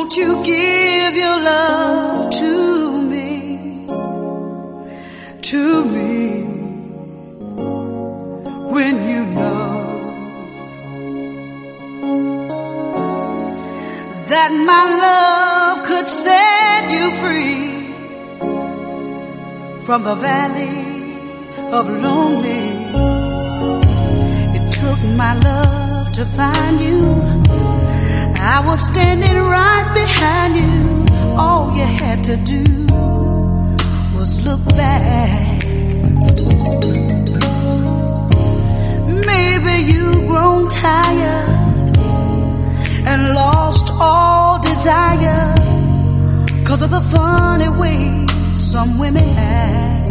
Won't you give your love to me, when you know that my love could set you free from the valley of lonely. It took my love to find you. I was standing right behind you. All you had to do was look back. Maybe you've grown tired and lost all desire 'cause of the funny way some women have.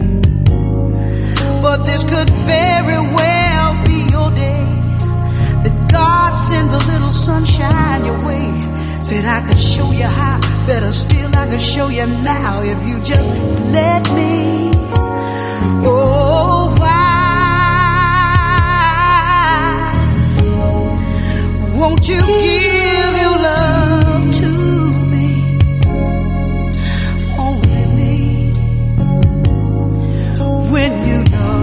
But this could very well be your day, that God sends a little sunshine your way. Said I could show you how, better still I could show you now if you just let me. Oh, why won't you give your love to me, only me, when you know,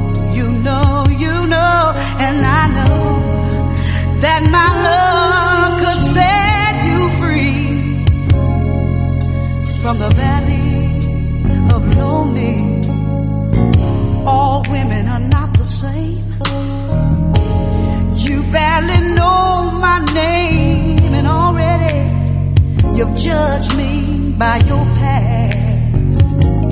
and I know that my love could set you free from the valley of lonely. All women are not the same. You barely know my name and already you've judged me by your past.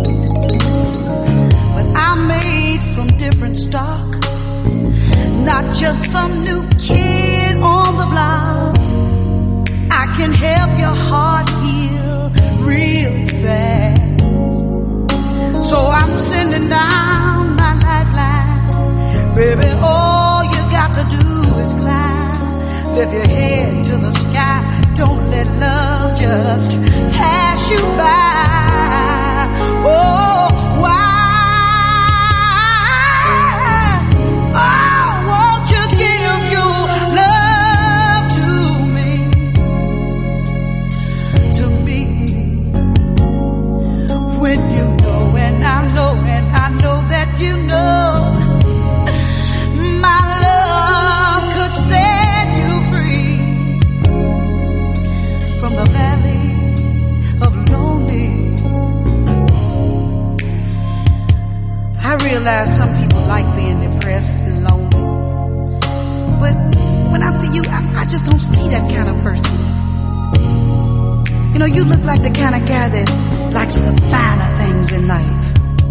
But I'm made from different stock, not just some new kid on the block. I can help your heart heal real fast. So I'm sending down my lifeline. Baby, all you got to do is climb. Lift your head to the sky. Don't let love just pass you by. Oh, why? When you know, and I know that you know, my love could set you free from the valley of lonely. I realize some people like being depressed and lonely, but when I see you, I just don't see that kind of person. You know, you look like the kind of guy that likes the finer things in life.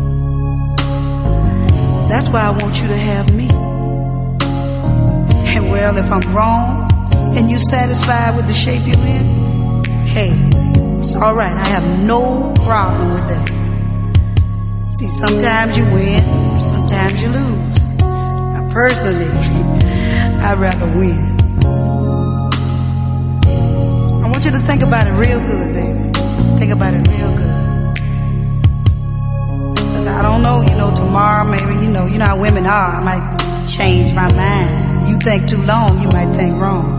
That's why I want you to have me. And well, if I'm wrong and you satisfied with the shape you're in, hey, it's alright. I have no problem with that. See, sometimes you win, sometimes you lose. Now, personally, I'd rather win. I want you to think about it real good, baby. Think about it real good. I don't know, tomorrow maybe, you know how women are. I might change my mind. You think too long, you might think wrong.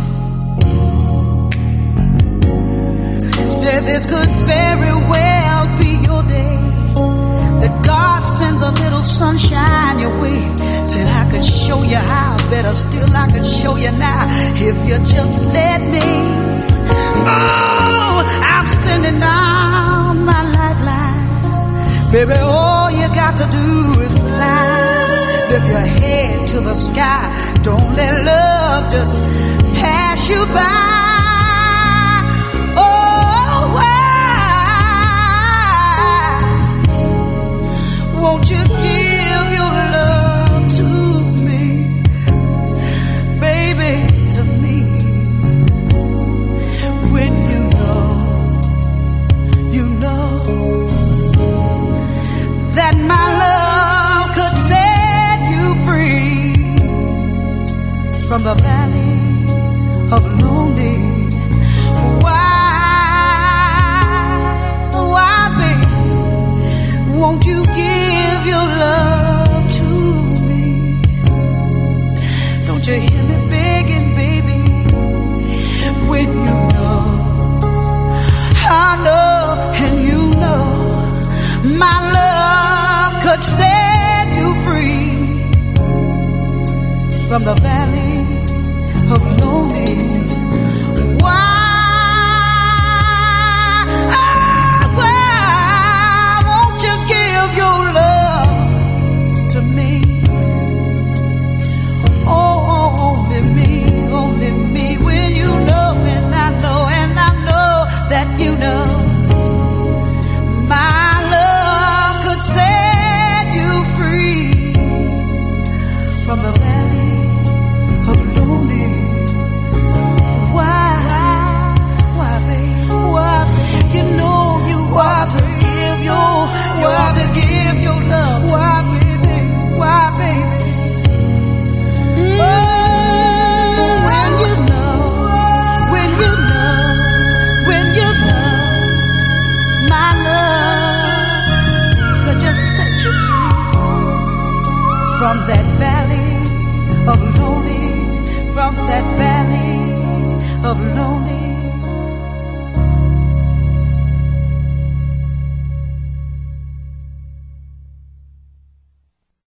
Said this could very well be your day, that God sends a little sunshine your way. Said I could show you how, better still I could show you now, if you just let me. Oh, I'm sending down my lifeline. Baby, all you got to do is climb. Lift your head to the sky. Don't let love just pass you by. Oh, why won't you give your love to me, baby, to me, when you know that my love could set you free from the valley of lonely. Why, baby, won't you give your love to me? Don't you hear me begging, baby, when you know from the valley of lonely. Why won't you give your love to me? Oh, only me. When you love, and I know that you know, my love could set you free from the valley of lonely. Why, baby? Why, you know you ought to give your love. Why, baby? Why, baby? When you know, my love could just set you free from that valley of lonely, from that valley of lonely.